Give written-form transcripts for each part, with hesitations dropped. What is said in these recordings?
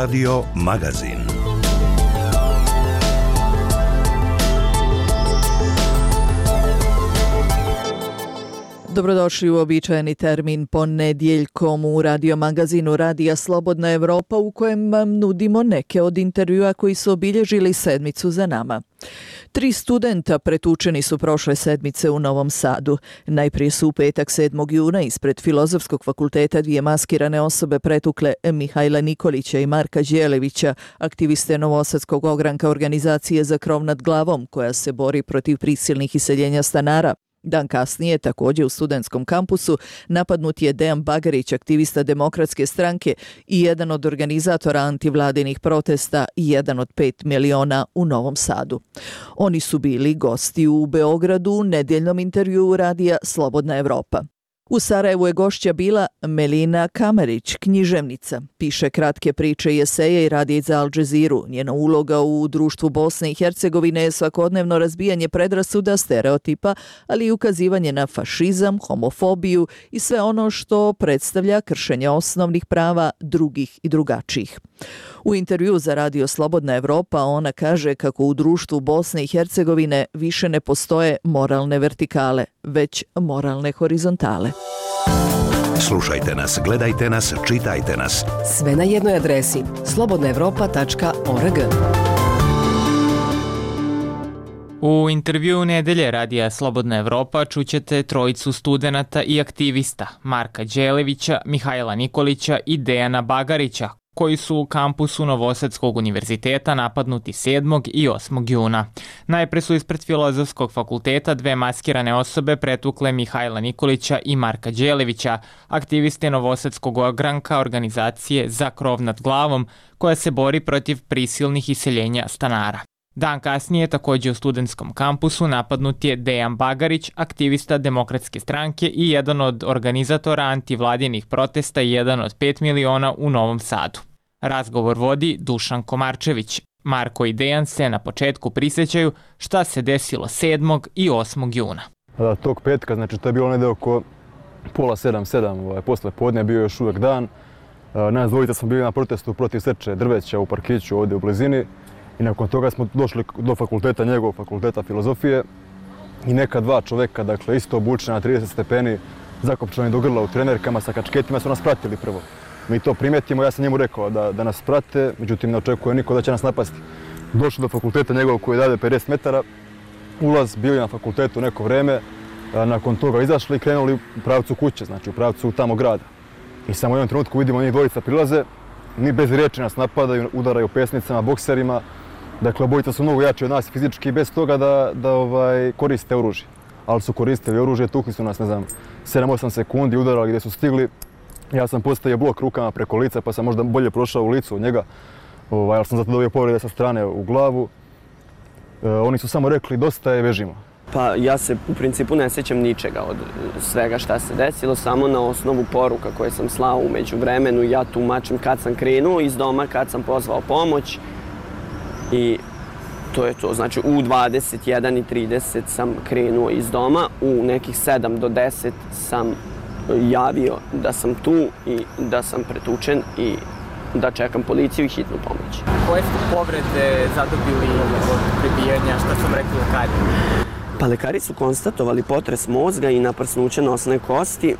Radio Magazin. Dobrodošli u običajeni termin ponedjeljkom u radio magazinu Radija Slobodna Evropa u kojem vam nudimo neke od intervjua koji su obilježili sedmicu za nama. 3 studenta pretučeni su prošle sedmice u Novom Sadu. Najprije su u petak 7. juna ispred Filozofskog fakulteta 2 maskirane osobe pretukle Mihajla Nikolića i Marka Đelevića, aktiviste Novosadskog ogranka organizacije Za krov nad glavom, koja se bori protiv prisilnih iseljenja stanara. Dan kasnije, također u studentskom kampusu, napadnut je Dejan Bagarić, aktivista Demokratske stranke i jedan od organizatora antivladinih protesta i jedan od 5 miliona u Novom Sadu. Oni su bili gosti u Beogradu u nedjeljnom intervjuu radija Slobodna Evropa. U Sarajevu je gošća bila Melina Kamerić, književnica. Piše kratke priče i eseje i radi za Al Jazeeru. Njena uloga u društvu Bosne i Hercegovine je svakodnevno razbijanje predrasuda, stereotipa, ali i ukazivanje na fašizam, homofobiju i sve ono što predstavlja kršenje osnovnih prava drugih i drugačijih. U intervju za radio Slobodna Evropa ona kaže kako u društvu Bosne i Hercegovine više ne postoje moralne vertikale, već moralne horizontale. Slušajte nas, gledajte nas, čitajte nas. Sve na jednoj adresi slobodnaevropa.org. U intervjuu nedelje radija Slobodna Evropa čućete trojicu studenata i aktivista Marka Đelevića, Mihajla Nikolića i Dejana Bagarića, koji su u kampusu Novosadskog univerziteta napadnuti 7. i 8. juna. Najpre su ispred Filozofskog fakulteta 2 maskirane osobe pretukle Mihajla Nikolića i Marka Đelevića, aktiviste Novosadskog ogranka organizacije Za krov nad glavom, koja se bori protiv prisilnih iseljenja stanara. Dan kasnije, također u studentskom kampusu, napadnut je Dejan Bagarić, aktivista Demokratske stranke i jedan od organizatora antivladinih protesta i jedan od 5 miliona u Novom Sadu. Razgovor vodi Dušan Komarčević. Marko i Dejan se na početku prisjećaju šta se desilo 7. i 8. juna. Tog petka, znači to je bilo negdje oko pola 7, posle podne bio još uvijek dan. Nas dvojica smo bili na protestu protiv seče drveća u parkiću ovdje u blizini. I nakon toga smo došli do fakulteta, njegovog fakulteta filozofije i neka 2 čoveka, dakle isto obučena na 30 stepeni, zakopčani do grla u trenerkama sa kačketima, su nas pratili prvo. Mi to primetimo, ja sam njemu rekao da nas prate, međutim ne očekuje niko da će nas napasti. Došli do fakulteta njegovog koji je dalje 50 metara, ulaz, bili na fakultetu neko vreme, nakon toga izašli i krenuli u pravcu kuće, znači u pravcu tamo grada. I samo u jednom trenutku vidimo njih dvojica prilaze, ni bez riječi nas napadaju, udaraju pesnicama, bokserima. Dakle, obojica su mnogo jači od nas fizički, bez toga da koriste oružje. Ali su koristili oružje, tukli su nas, 7-8 sekundi, udarali gdje su stigli. Ja sam postavio blok rukama preko lica, pa sam možda bolje prošao u licu od njega. Ali sam zato dobio povrede sa strane u glavu. Oni su samo rekli, dosta je, vežimo. Pa ja se u principu ne sjećam ničega od svega šta se desilo, samo na osnovu poruka koje sam slao u međuvremenu. Ja tumačim kad sam krenuo iz doma, kad sam pozvao pomoć i to je to. Znači u 21:30 sam krenuo iz doma, u nekih 7 do 10 sam javio da sam tu i da sam pretučen i da čekam policiju i hitnu pomoć. Koje ste povrede zadobili od prebijanja, šta su rekli lekari? Pa lekari su konstatovali potres mozga i naprsnuće nosne kosti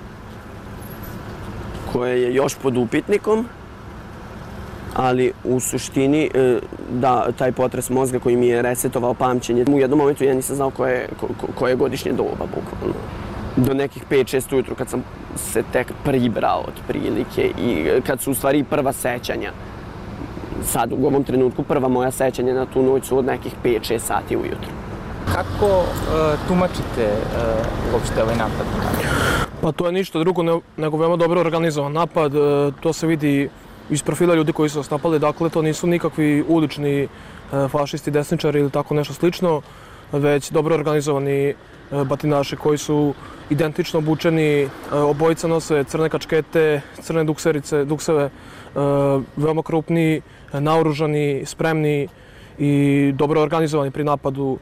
koje je još pod upitnikom, ali u suštini da taj potres mozga koji mi je resetovao pamćenje. U jednom momentu ja nisam znao koje je godišnje doba, bukvalno. Do nekih 5-6 ujutru kad sam se tek pribrao otprilike i kad su u stvari prva sećanja. Sad u ovom trenutku prva moja sećanja na tu noć su od nekih 5-6 sati ujutru. Kako tumačite uopšte ovaj napad? Pa to je ništa drugo nego veoma dobro organizovan napad. To se vidi iz profila ljudi koji su nas napali. Dakle, to nisu nikakvi ulični fašisti, desničari ili tako nešto slično, već dobro organizovani batinaši koji su identično obučeni. Obojica nose crne kačkete, crne dukseve, veoma krupni, naoružani, spremni i dobro organizovani pri napadu.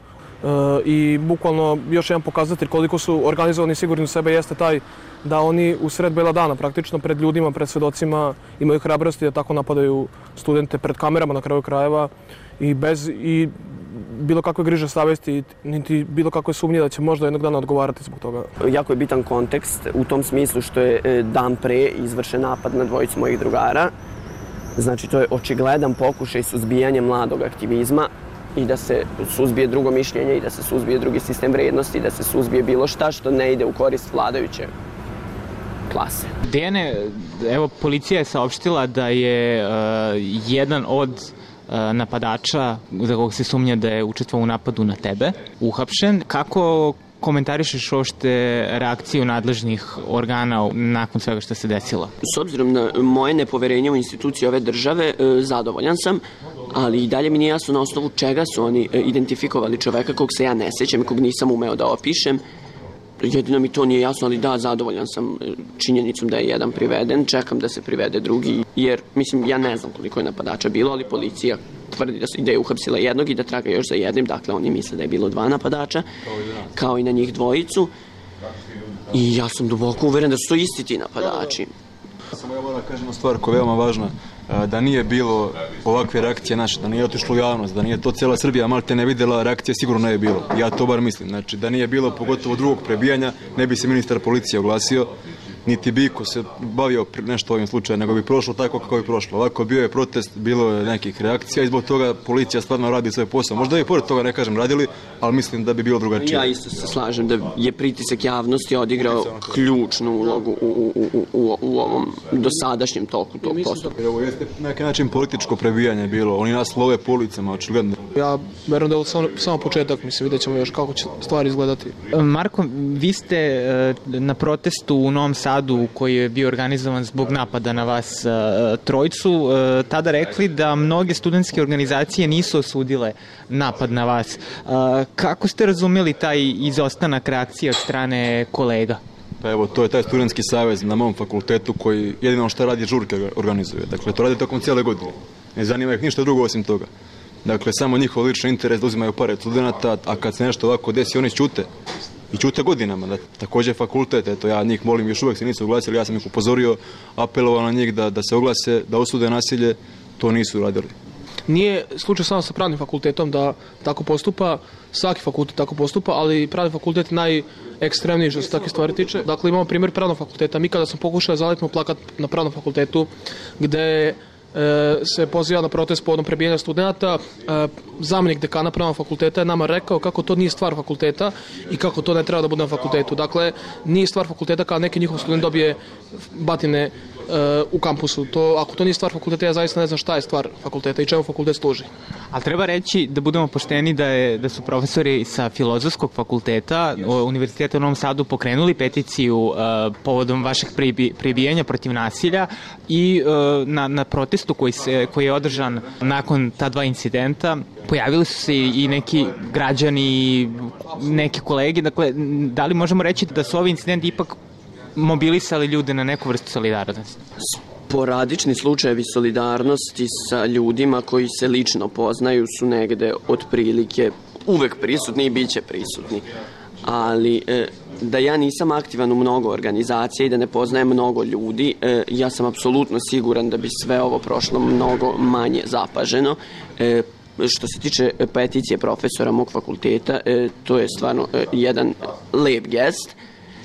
i bukvalno još jedan pokazatelj koliko su organizovani i sigurni u sebe jeste taj da oni u sred bela dana, praktično pred ljudima, pred svedocima, imaju hrabrosti da tako napadaju studente pred kamerama na kraju krajeva i bez bilo kakve griže savesti, niti bilo kakve sumnje da će možda jednog dana odgovarati zbog toga. Jako je bitan kontekst u tom smislu što je dan pre izvršen napad na dvojicu mojih drugara. Znači, to je očigledan pokušaj suzbijanja mladog aktivizma i da se suzbije drugo mišljenje i da se suzbije drugi sistem vrednosti i da se suzbije bilo šta što ne ide u korist vladajuće klase. Dejane, evo, policija je saopštila da je jedan od napadača za kog se sumnja da je učestvovao u napadu na tebe uhapšen. Kako komentarišeš uopšte reakciju nadležnih organa nakon svega što se desilo? S obzirom na moje nepoverenje u institucije ove države, zadovoljan sam, ali i dalje mi nije jasno na osnovu čega su oni identifikovali čoveka kog se ja ne sećam i kog nisam umeo da opišem. Jedino mi to nije jasno, ali da, zadovoljan sam činjenicom da je jedan priveden, čekam da se privede drugi, jer, mislim, ja ne znam koliko je napadača bilo, ali policija tvrdi da je uhapsila jednog i da traga još za jednim, dakle oni misle da je bilo 2 napadača, kao i na njih dvojicu, i ja sam duboko uveren da su to isti ti napadači. Samo ja moram da kažem stvar koja je veoma važna, da nije bilo ovakve reakcije naše, da nije otišlo u javnost, da nije to cijela Srbija malte ne vidjela, reakcije sigurno ne je bilo. Ja to bar mislim. Znači, da nije bilo pogotovo drugog prebijanja, ne bi se ministar policije oglasio, niti bi ko se bavio nešto ovim slučajem, nego bi prošlo tako kako bi prošlo. Ovako bio je protest, bilo je nekih reakcija i zbog toga policija stvarno radi svoj posao. Možda i pored toga, ne kažem, radili, ali mislim da bi bilo drugačije. Ja isto se slažem da je pritisak javnosti odigrao ključnu ulogu u ovom dosadašnjem toku tog postupka. Ovo jeste na neki način političko prebijanje bilo. Oni nas love po ulicama, očigledno. Ja verujem da je ovo samo početak, mislim, vidjet ćemo još kako će stvari izgledati. Marko, vi ste na protestu u Novom Sadu koji je bio organizovan zbog napada na vas trojicu, tada rekli da mnoge studentske organizacije nisu osudile napad na vas. Kako ste razumjeli taj izostanak reakcije od strane kolega? Pa evo, to je taj studentski savez na mom fakultetu koji jedino što radi žurke organizuje. Dakle, to radi tokom cijele godine. Ne zanima ih ništa drugo osim toga. Dakle, samo njihov lični interes da uzimaju pare od studenta, a kad se nešto ovako desi, oni ćute. I ćute godinama. Također fakultet, eto, ja njih molim, još uvijek se nisu oglasili, ja sam ih upozorio, apelovao na njih da se oglase, da osude nasilje, to nisu radili. Nije slučaj samo sa pravnim fakultetom da tako postupa, svaki fakultet tako postupa, ali pravni fakultet je najekstremniji što se takve stvari tiče. Dakle, imamo primjer pravnog fakulteta. Mi kada sam pokušao zaletimo plakat na pravnom fakultetu gde se poziva na protest povodom prebijanja studenta, zamjenik dekana pravnog fakulteta je nama rekao kako to nije stvar fakulteta i kako to ne treba da bude na fakultetu. Dakle, nije stvar fakulteta kada neki njihov student dobije batine u kampusu. Ako to nije stvar fakulteta, ja zaista ne znam šta je stvar fakulteta i čemu fakultet služi. Ali treba reći da budemo pošteni da su profesori sa Filozofskog fakulteta Univerziteta u Novom Sadu pokrenuli peticiju povodom vašeg prebijanja protiv nasilja i na protestu koji je održan nakon ta 2 incidenta pojavili su se i neki građani, neke kolege. Dakle, da li možemo reći da su ovi incidenti ipak mobilisali ljude na neku vrstu solidarnosti? Sporadični slučajevi solidarnosti sa ljudima koji se lično poznaju su negde otprilike uvek prisutni i bit će prisutni. Ali da ja nisam aktivan u mnogo organizacija i da ne poznajem mnogo ljudi, ja sam apsolutno siguran da bi sve ovo prošlo mnogo manje zapaženo. Što se tiče peticije profesora mog fakulteta, to je stvarno jedan lep gest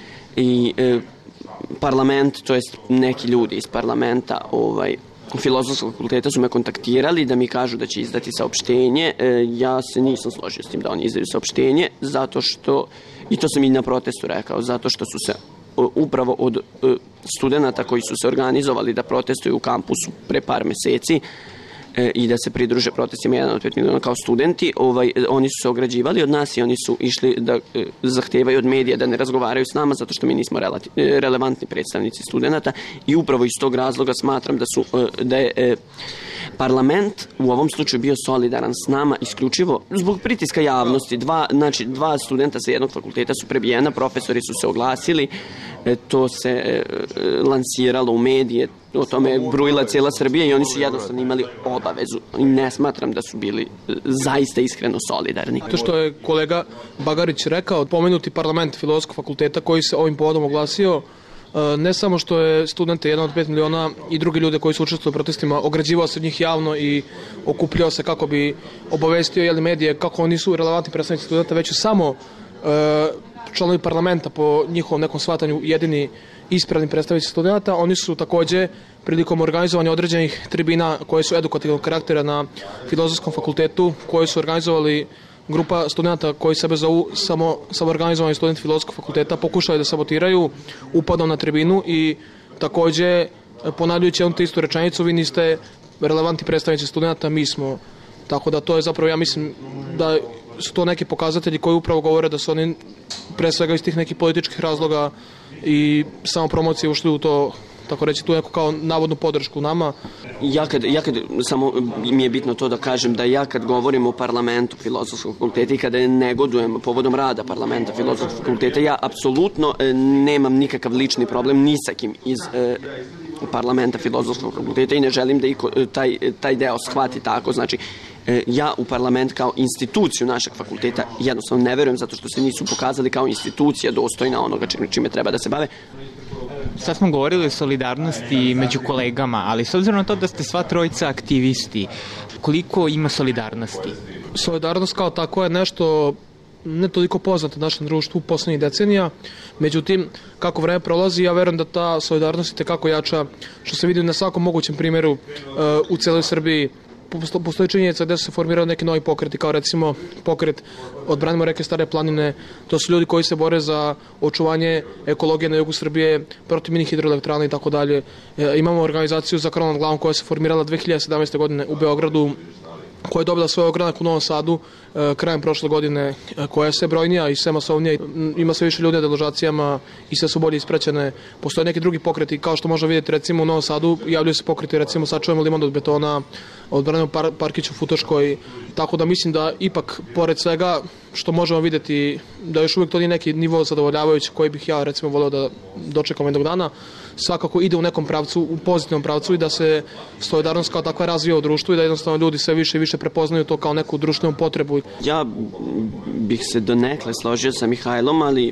i parlament, to jest neki ljudi iz parlamenta Filozofskog fakulteta su me kontaktirali da mi kažu da će izdati saopštenje. Ja se nisam složio s tim da oni izdaju saopštenje, zato što, i to sam i na protestu rekao, zato što su se upravo od studenta koji su se organizovali da protestuju u kampusu pre par meseci i da se pridruže protestima 1 od 5 miliona kao studenti, oni su se ograđivali od nas i oni su išli da zahtevaju od medija da ne razgovaraju s nama zato što mi nismo relevantni predstavnici studenta i upravo iz tog razloga smatram da je parlament u ovom slučaju bio solidaran s nama isključivo zbog pritiska javnosti. Dva studenta sa jednog fakulteta su prebijena, profesori su se oglasili, to se lansiralo u medije, o tome je brujila cijela Srbija i oni su jednostavno imali obavezu i ne smatram da su bili zaista iskreno solidarni. To što je kolega Bagarić rekao, pomenuti parlament Filozofskog fakulteta koji se ovim povodom oglasio, ne samo što je studente 1 od 5 miliona i drugi ljude koji su učestvovali u protestima ograđivao se od njih javno i okupljao se kako bi obavestio medije kako oni su relevantni predstavnici studenta, već samo članovi parlamenta po njihovom nekom shvatanju jedini ispravni predstavnici studenta. Oni su takođe prilikom organizovanja određenih tribina koje su edukativnog karaktera na Filozofskom fakultetu, koje su organizovali grupa studenta koji sebe zovu samoorganizovani studenti Filozofskog fakulteta, pokušali da sabotiraju upadom na tribinu i takođe ponavljajući jednu te istu rečenicu, vi niste relevantni predstavnici studenta, mi smo. Tako da to je zapravo, ja mislim da su to neki pokazatelji koji upravo govore da su oni pre svega iz tih nekih političkih razloga i samo promocije ušli u to, tako reći, tu neku kao navodnu podršku nama. Ja kad samo mi je bitno to da kažem da ja kad govorim o parlamentu Filozofskog fakulteta i kada negodujem povodom rada parlamenta Filozofskog fakulteta, ja apsolutno nemam nikakav lični problem ni sa kim iz parlamenta Filozofskog fakulteta i ne želim da taj deo shvati tako. Znači, ja u parlament kao instituciju našeg fakulteta jednostavno ne verujem zato što se nisu pokazali kao institucija dostojna onoga čime treba da se bave. Sad smo govorili o solidarnosti među kolegama, ali s obzirom na to da ste sva trojica aktivisti, koliko ima solidarnosti? Solidarnost kao tako je nešto ne toliko poznato našem društvu u poslednjih decenija, međutim, kako vreme prolazi, ja verujem da ta solidarnost je tekako jača, što se vidi na svakom mogućem primjeru u celoj Srbiji. Postoji činjenica gde su se formirali neki novi pokreti, kao recimo pokret Odbranimo reke Stare planine. To su ljudi koji se bore za očuvanje ekologije na jugu Srbije, protiv mini hidroelektrana i tako dalje. Imamo organizaciju za krov nad glavom koja se formirala 2017. godine u Beogradu, koja je dobila svoj ogranak u Novom Sadu krajem prošle godine, koja je sve brojnija i sve masovnija, ima sve više ljudi na deložacijama i sve su bolje ispraćene. Postoje neki drugi pokreti, kao što možemo vidjeti recimo u Novom Sadu, javljaju se pokreti recimo Sačuvajmo Liman od betona, Odbranimo parkić u Futoškoj, tako da mislim da ipak pored svega što možemo vidjeti da još uvijek to nije neki nivo zadovoljavajući koji bih ja recimo voleo da dočekam jednog dana, svakako ide u nekom pravcu, u pozitivnom pravcu i da se solidarnost kao takva razvija u društvu i da jednostavno ljudi sve više i više prepoznaju to kao neku društvenu potrebu. Ja bih se donekle složio sa Mihajlom, ali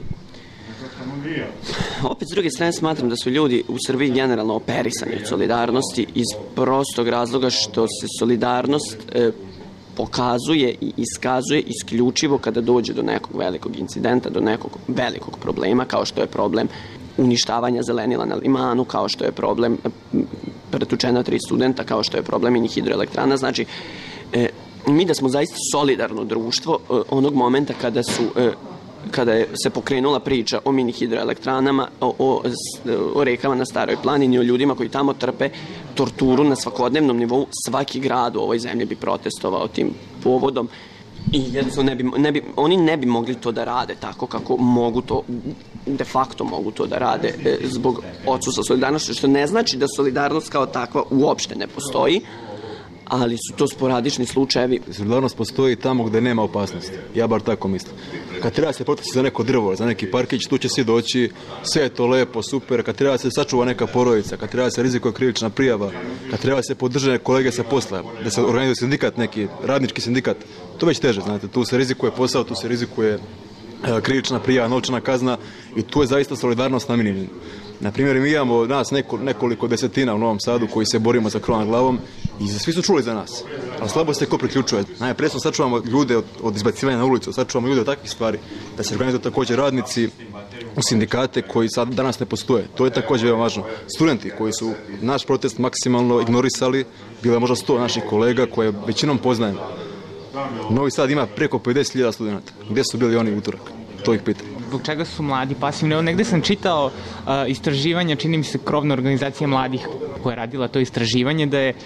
opet s druge strane smatram da su ljudi u Srbiji generalno operisani od solidarnosti iz prostog razloga što se solidarnost pokazuje i iskazuje isključivo kada dođe do nekog velikog incidenta, do nekog velikog problema, kao što je problem uništavanja zelenila na Limanu, kao što je problem pretučena 3 studenta, kao što je problem mini hidroelektrana. Znači, mi da smo zaista solidarno društvo onog momenta kada se pokrenula priča o mini hidroelektranama, o rekama na Staroj planini, o ljudima koji tamo trpe torturu na svakodnevnom nivou, svaki grad u ovoj zemlji bi protestovao tim povodom i jednostavno oni ne bi mogli to da rade tako kako mogu to, de facto mogu to da rade zbog odsustva solidarnosti, što ne znači da solidarnost kao takva uopšte ne postoji, ali su to sporadični slučajevi. Solidarnost postoji tamo gde nema opasnosti. Ja bar tako mislim. Kad treba se protesti za neko drvo, za neki parkić, tu će svi doći, sve je to lepo, super. Kad treba se sačuva neka porodica, kad treba se rizikuje krivična prijava, kad treba se podržati kolege sa posla, da se organizuje sindikat neki, radnički sindikat, to već teže, znate. Tu se rizikuje posao, tu se rizikuje krivična prijava, novčana kazna i tu je zaista solidarnost namijenjena. Na primjer, mi imamo nas nekoliko desetina u Novom Sadu koji se borimo za krov nad glavom i svi su čuli za nas, ali slabo se ko priključuje. Najprije smo sačuvamo ljude od izbacivanja na ulicu, sačuvamo ljude od takvih stvari, da se organizuju također radnici u sindikate koji sad danas ne postoje. To je također veoma važno. Studenti koji su naš protest maksimalno ignorisali, bilo je možda 100 naših kolega koje većinom poznajemo. Novi Sad ima preko 50.000 studenta. Gde su bili oni utorak? To ih pitam. Zbog čega su mladi pasivni? Evo, negde sam čitao istraživanja, čini mi se krovna organizacija mladih koja je radila to istraživanje, da je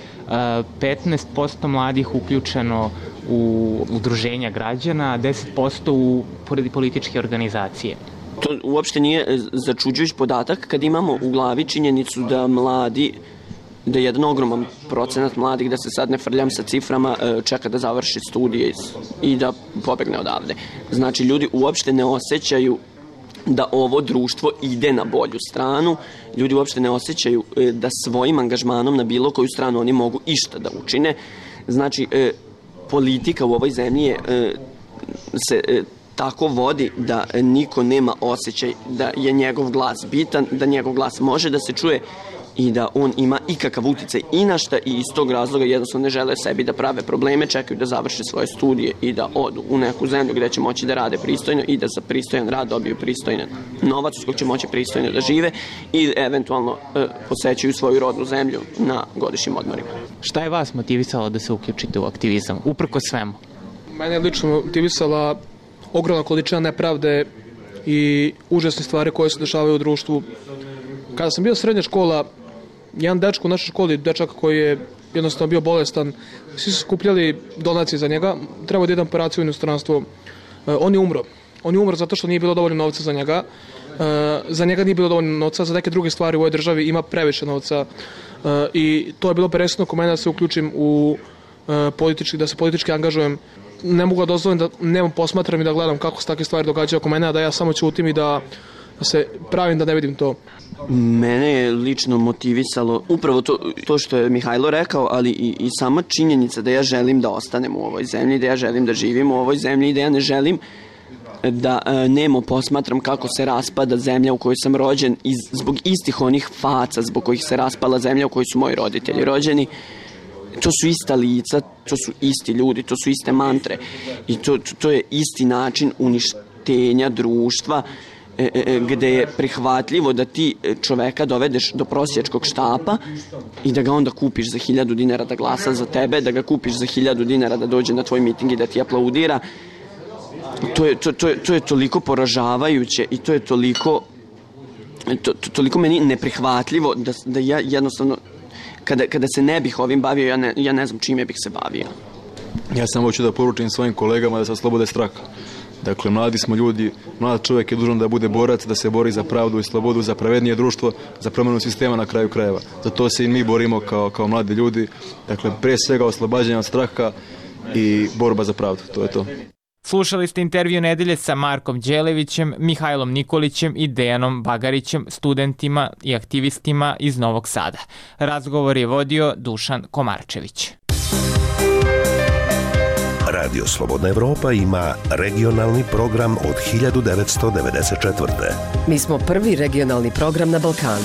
15% mladih uključeno u udruženja građana, a 10% u političke organizacije. To uopšte nije začuđujući podatak kad imamo u glavi činjenicu da mladi, da je jedan ogroman procenat mladih, da se sad ne frljam sa ciframa, čeka da završi studije i da pobegne odavde. Znači, ljudi uopšte ne osjećaju da ovo društvo ide na bolju stranu. Ljudi uopšte ne osjećaju da svojim angažmanom na bilo koju stranu oni mogu išta da učine. Znači, politika u ovoj zemlji se tako vodi da niko nema osjećaj da je njegov glas bitan, da njegov glas može da se čuje i da on ima ikakav uticaj i na šta, i iz tog razloga jednostavno ne žele sebi da prave probleme, čekaju da završe svoje studije i da odu u neku zemlju gde će moći da rade pristojno i da za pristojan rad dobiju pristojan novac uz kog će moći pristojno da žive i eventualno posećuju svoju rodnu zemlju na godišnjim odmorima. Šta je vas motivisalo da se uključite u aktivizam, uprko svemu? Mene je lično motivisala ogromna količina nepravde i užasne stvari koje se dešavaju u društvu. Kada sam bio srednja škola, jedan dečko u našoj školi, dečak koji je jednostavno bio bolestan, svi su skupljali donacije za njega, trebao da ide na operaciju u inostranstvo. On je umro. On je umro zato što nije bilo dovoljno novca za njega. Za njega nije bilo dovoljno novca, za neke druge stvari u ovoj državi ima previše novca. I to je bilo presudno kod mene da se uključim u da se politički angažujem. Ne mogu da dozvolim da nemo posmatram i da gledam kako se takve stvari događaju oko mene, a da ja samo ćutim i da se pravim da ne vidim to. Mene je lično motivisalo upravo to što je Mihajlo rekao, ali i sama činjenica da ja želim da ostanem u ovoj zemlji, da ja želim da živim u ovoj zemlji i da ja ne želim da nemo posmatram kako se raspada zemlja u kojoj sam rođen zbog istih onih faca zbog kojih se raspala zemlja u kojoj su moji roditelji rođeni. To su ista lica, to su isti ljudi, to su iste mantre i to je isti način uništenja društva gde je prihvatljivo da ti čoveka dovedeš do prosjačkog štapa i da ga onda kupiš za 1000 dinara da glasa za tebe, da ga kupiš za 1000 dinara da dođe na tvoj miting i da ti aplaudira. To je toliko poražavajuće i to je toliko meni neprihvatljivo da ja jednostavno kada se ne bih ovim bavio, ja ne znam čime bih se bavio. Ja sam hoću da poručim svojim kolegama da se oslobode straha. Dakle, mladi smo ljudi, mlad čovjek je dužan da bude borac, da se bori za pravdu i slobodu, za pravednije društvo, za promjenu sistema na kraju krajeva. Za to se i mi borimo kao mladi ljudi. Dakle, prije svega oslobađanje od straha i borba za pravdu. To je to. Slušali ste intervju nedelje sa Markom Đelevićem, Mihajlom Nikolićem i Dejanom Bagarićem, studentima i aktivistima iz Novog Sada. Razgovor je vodio Dušan Komarčević. Radio Slobodna Evropa ima regionalni program od 1994. Mi smo prvi regionalni program na Balkanu.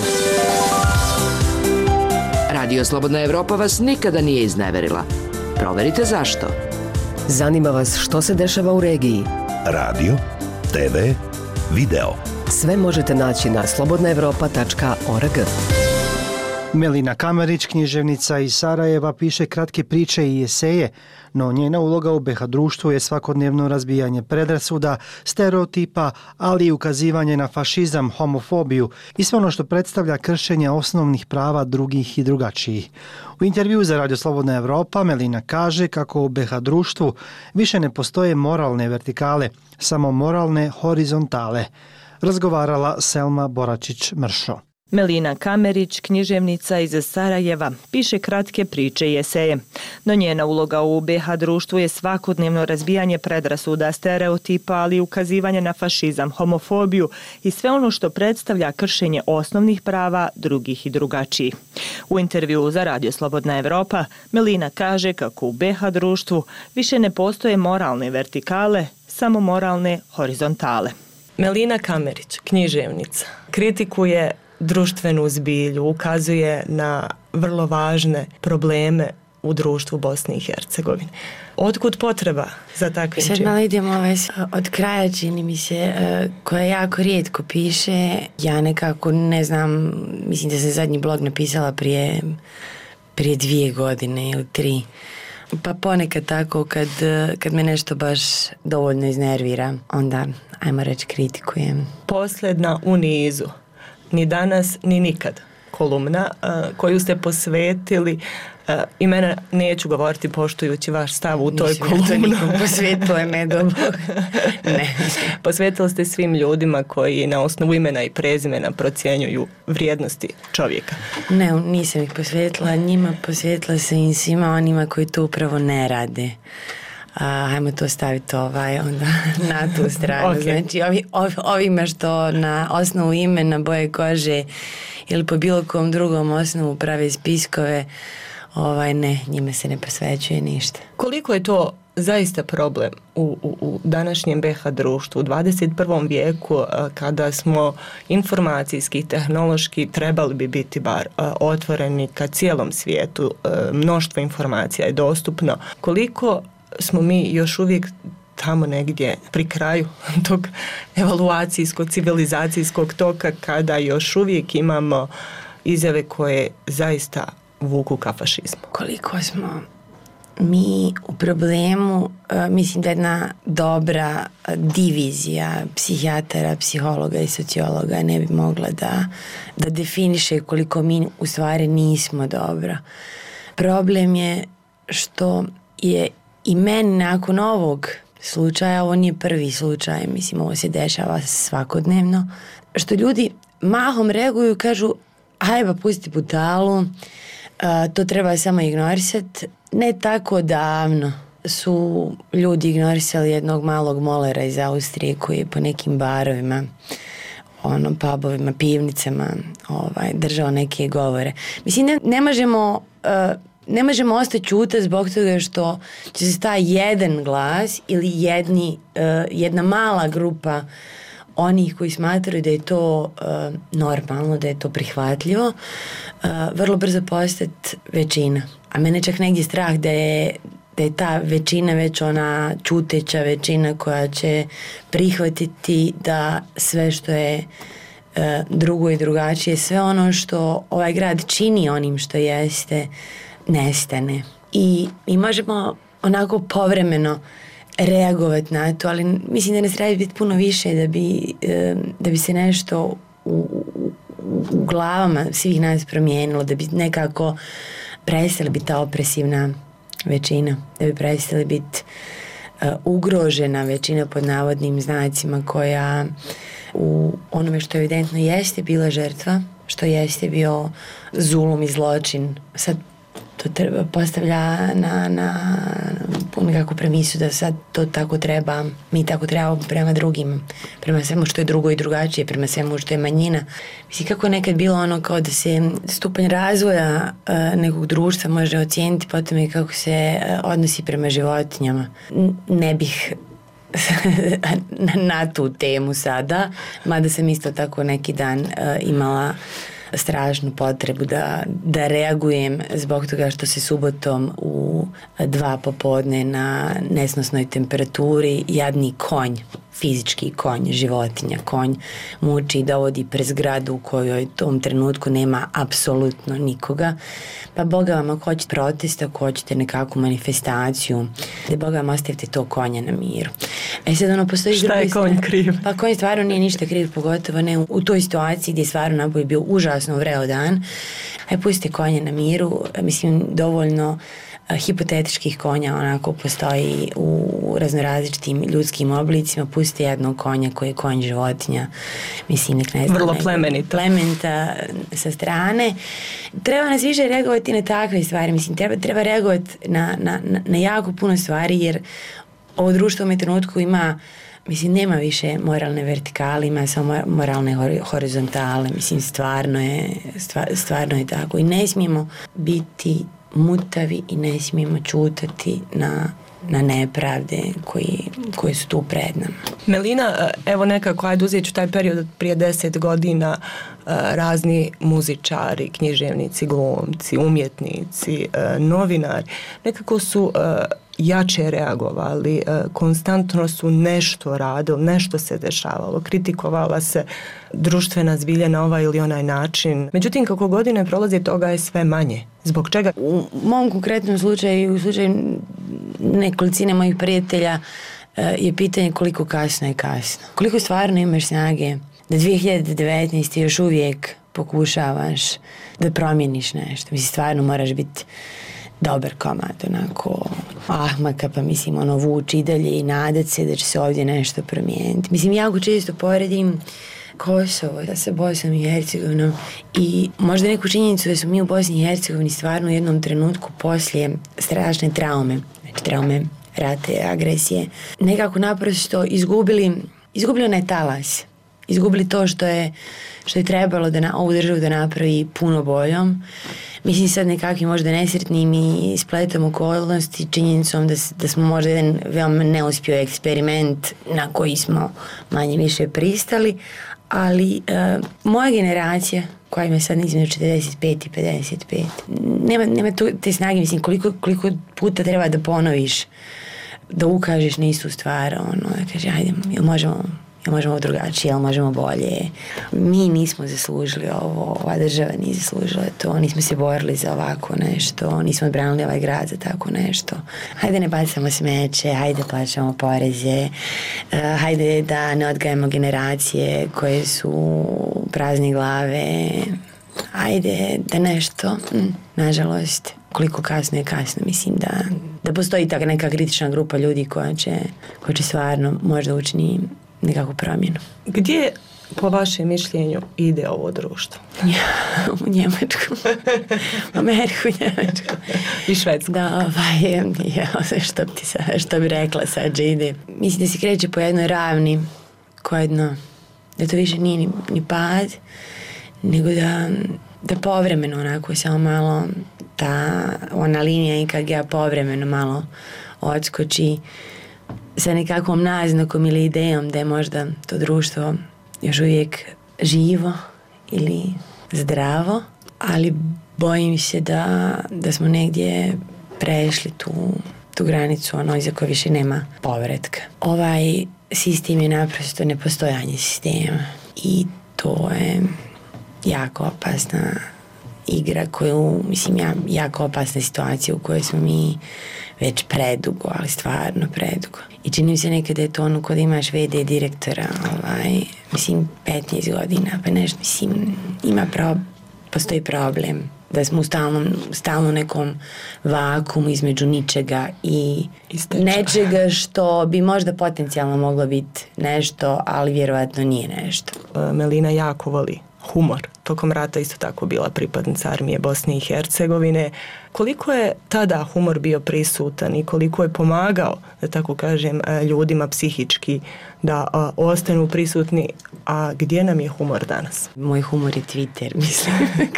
Radio Slobodna Evropa vas nikada nije izneverila. Proverite zašto. Zanima vas što se dešava u regiji? Radio, TV, video. Sve možete naći na slobodnaevropa.org. Melina Kamerić, književnica iz Sarajeva, piše kratke priče i eseje, no njena uloga u BiH društvu je svakodnevno razbijanje predrasuda, stereotipa, ali i ukazivanje na fašizam, homofobiju i sve ono što predstavlja kršenje osnovnih prava drugih i drugačijih. U intervju za Radio Slobodna Evropa Melina kaže kako u BiH društvu više ne postoje moralne vertikale, samo moralne horizontale. Razgovarala Selma Boračić-Mršo. Melina Kamerić, književnica iz Sarajeva, piše kratke priče i eseje. No njena uloga u BiH društvu je svakodnevno razbijanje predrasuda, stereotipa, ali i ukazivanje na fašizam, homofobiju i sve ono što predstavlja kršenje osnovnih prava drugih i drugačijih. U intervju za Radio Slobodna Evropa Melina kaže kako u BiH društvu više ne postoje moralne vertikale, samo moralne horizontale. Melina Kamerić, književnica, kritikuje društvenu zbilju, ukazuje na vrlo važne probleme u društvu Bosne i Hercegovine. Otkud potreba za takvim činom? Sad malo idemo od kraja, čini mi se, koja jako rijetko piše. Ja nekako ne znam, mislim da sam zadnji blog napisala prije 2 godine ili 3. Pa ponekad tako kad me nešto baš dovoljno iznervira, onda ajmo reći kritikujem. Posljedna u nizu. Ni danas, ni nikad kolumna koju ste posvetili imena neću govoriti poštujući vaš stav u toj kolumni. Nisam ja to nikom posvetila, ne do Bog. Ne. Posvetili ste svim ljudima koji na osnovu imena i prezimena procjenjuju vrijednosti čovjeka. Ne, nisam ih posvetila njima, posvetila sam i svima onima koji to upravo ne rade. Hajmo to staviti onda na tu stranu. Okay. Znači ovima što na osnovu imena, boje kože ili po bilo kom drugom osnovu prave spiskove, ne, njima se ne posvećuje ništa. Koliko je to zaista problem u današnjem BiH društvu, u 21. vijeku, kada smo informacijski, tehnološki trebali bi biti bar otvoreni ka cijelom svijetu, mnoštvo informacija je dostupno. Koliko smo mi još uvijek tamo negdje pri kraju tog evaluacijskog, civilizacijskog toka, kada još uvijek imamo izjave koje zaista vuku ka fašizmu? Koliko smo mi u problemu, mislim da jedna dobra divizija psihijatara, psihologa i sociologa ne bi mogla da definiše koliko mi u stvari nismo dobro. Problem je što je i meni nakon ovog slučaja, ovo nije prvi slučaj, mislim ovo se dešava svakodnevno, što ljudi mahom reaguju i kažu ajba pusti butalu, to treba samo ignorisati. Ne tako davno su ljudi ignorisali jednog malog molera iz Austrije koji je po nekim barovima, pubovima, pivnicama držao neke govore. Mislim, ne možemo ostati ćuta zbog toga što će se taj jedan glas ili jedna mala grupa onih koji smatraju da je to normalno, da je to prihvatljivo, vrlo brzo postati većina. A mene čak negdje strah da je ta većina već ona ćuteća većina koja će prihvatiti da sve što je drugo i drugačije, sve ono što ovaj grad čini onim što jeste, nestane. I možemo onako povremeno reagovati na to, ali mislim da nas treba biti puno više da bi se nešto u glavama svih nas promijenilo, da bi nekako prestali biti ta opresivna većina, da bi prestali biti ugrožena većina pod navodnim znacima koja u onome što evidentno jeste bila žrtva, što jeste bio zulum i zločin. Sad to treba postavlja na nekakvu premisu da sad to tako treba, mi tako trebamo prema drugim, prema svemu što je drugo i drugačije, prema svemu što je manjina. Mislim, kako je nekad bilo ono kao da se stupanj razvoja nekog društva može ocijeniti po tome kako se odnosi prema životinjama. Ne bih na tu temu sada, mada sam isto tako neki dan imala strašnu potrebu da reagujem zbog toga što se subotom u 2 popodne na nesnosnoj temperaturi jadni konj, fizički konj, životinja, konj muči i dovodi pred zgradu u kojoj u tom trenutku nema apsolutno nikoga. Pa Boga vam, ako hoćete protest, ako hoćete nekakvu manifestaciju, da Boga vam ostavite to konja na miru. Sad postoji šta je konj kriv? Pa konj stvarno nije ništa kriv, pogotovo ne u toj situaciji gdje je stvarno napoj bio užasno vreo dan. Pustite konja na miru, mislim dovoljno hipotetičkih konja onako postoji u raznorazličitim ljudskim oblicima. Pustite jednog konja koji je konj životinja, mislim nek ne znam, vrlo plemenita sa strane. Treba nas više reagovati na takve stvari, mislim treba reagovati na jako puno stvari, jer ovo društvo u ovom trenutku ima, mislim, nema više moralne vertikale, ima samo moralne horizontale, mislim, stvarno je tako i ne smijemo biti mutavi i ne smijemo ćutati na nepravde koji su tu pred nama. Melina, evo nekako, ajde uzet ću taj period prije 10 godina, razni muzičari, književnici, glumci, umjetnici, novinari, nekako su jače reagovali, konstantno su nešto radili, nešto se dešavalo, kritikovala se društvena zbilja na ovaj ili onaj način. Međutim, kako godine prolaze, toga je sve manje. Zbog čega? U mom konkretnom slučaju, u slučaju nekolicine mojih prijatelja, je pitanje koliko kasno je kasno. Koliko stvarno imaš snage da 2019. još uvijek pokušavaš da promijeniš nešto. Mislim, stvarno moraš biti dobar komad, onako ahmaka, pa mislim, vuči dalje i nadat se da će se ovdje nešto promijeniti. Mislim, jako često poredim Kosovo sa Bosnom i Hercegovinom i možda neku činjenicu da smo mi u Bosni i Hercegovini stvarno u jednom trenutku poslije strašne traume, znači traume rata i agresije. Nekako naprosto izgubili onaj talas. Izgubili to što je trebalo da ovu državu da napravi puno boljom. Mislim sad nekakvim možda nesretnim i spletom okolnosti, činjenicom da smo možda jedan veoma neuspio eksperiment na koji smo manje više pristali, ali moja generacija koja ima sad između 45 i 55 nema te snage, mislim koliko puta treba da ponoviš, da ukažeš na istu stvar, da kaže ajde, jel možemo drugačije, jel možemo bolje. Mi nismo zaslužili ovo, ova država nije zaslužila to, nismo se borili za ovako nešto, nismo odbranili ovaj grad za tako nešto. Hajde ne bacamo smeće, hajde plaćamo poreze, hajde da ne odgajamo generacije koje su prazne glave, hajde da nešto, nažalost, koliko kasno je kasno, mislim da postoji taka neka kritična grupa ljudi koja će stvarno možda učini nekakvu promjenu. Gdje, po vašem mišljenju, ide ovo društvo? U Njemačku. U Ameriku, Njemačku. I Švedsku. Da, što bi rekla sad, ide. Mislim da se kreće po jednoj ravni koja da to više nije ni pad, nego da povremeno onako samo malo ona linija i kad ja povremeno malo odskoči sa nekakvom naznakom ili idejom da je možda to društvo još uvijek živo ili zdravo, ali bojim se da smo negdje prešli tu granicu iza koje više nema povratka. Ovaj sistem je naprosto nepostojanje sistema i to je jako opasna igra jako opasna situacija u kojoj smo mi već predugo, ali stvarno predugo. I čini mi se nekada je to kod imaš VD direktora, 15 godina, pa nešto, postoji problem da smo u stalnom nekom vakumu između ničega i nečega što bi možda potencijalno moglo biti nešto, ali vjerovatno nije nešto. Melina jako voli humor. Tokom rata isto tako bila pripadnica armije Bosne i Hercegovine. Koliko je tada humor bio prisutan i koliko je pomagao, da tako kažem, ljudima psihički da ostanu prisutni, a gdje nam je humor danas? Moj humor je Twitter, mislim.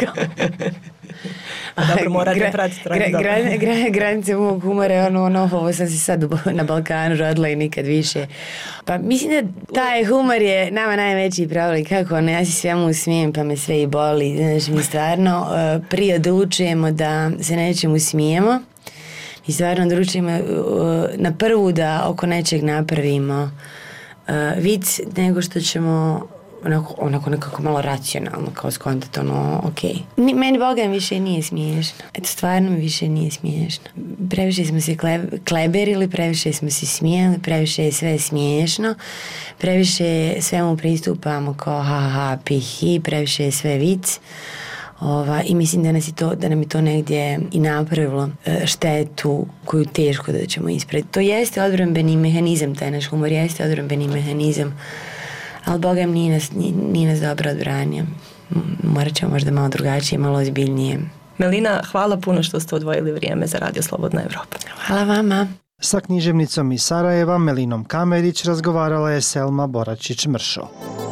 Dobro, morate pratiti granice mog humora je ovo sam se sad na Balkanu rodila i nikad više. Pa mislim da taj humor je nama najveći problem. Kako ja se svemu smijem pa me sve i boli. Znaš, mi stvarno prije odlučujemo da se nečemu smijemo. Mi stvarno odlučujemo na prvu da oko nečeg napravimo vic, nego što ćemo onako nekako malo racionalno kao skontati ok. Meni Boga više nije smiješno. Eto, stvarno mi više nije smiješno. Previše smo se kleberili, previše smo se smijeli, previše je sve smiješno, previše svemu pristupamo kao ha, pihi, previše je sve vic. I mislim da nam je to negdje i napravilo štetu koju teško da ćemo ispraviti. To jeste odbrambeni mehanizam, taj naš humor jeste odbrambeni mehanizam, ali Boga nije nas dobro odbranio. Morat ćemo možda malo drugačije, malo ozbiljnije. Melina, hvala puno što ste odvojili vrijeme za Radio Slobodna Evropa. Hvala vama. Sa književnicom iz Sarajeva Melinom Kamerić razgovarala je Selma Boračić-Mršo.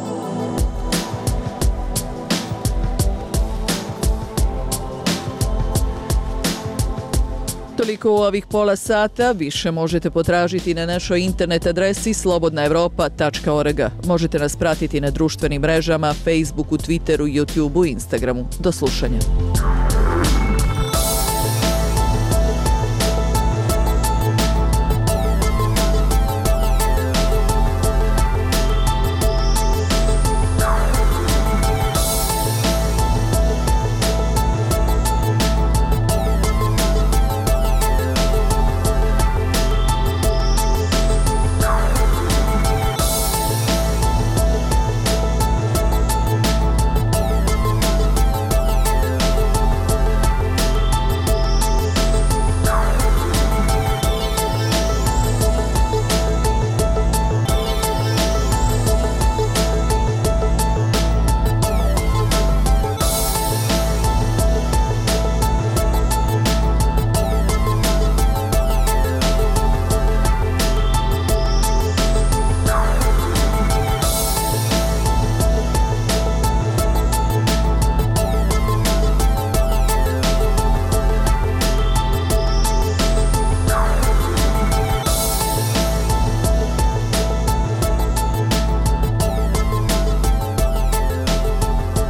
Toliko u ovih pola sata, više možete potražiti na našoj internet adresi slobodnaevropa.org. Možete nas pratiti na društvenim mrežama, Facebooku, Twitteru, YouTubeu i Instagramu. Do slušanja.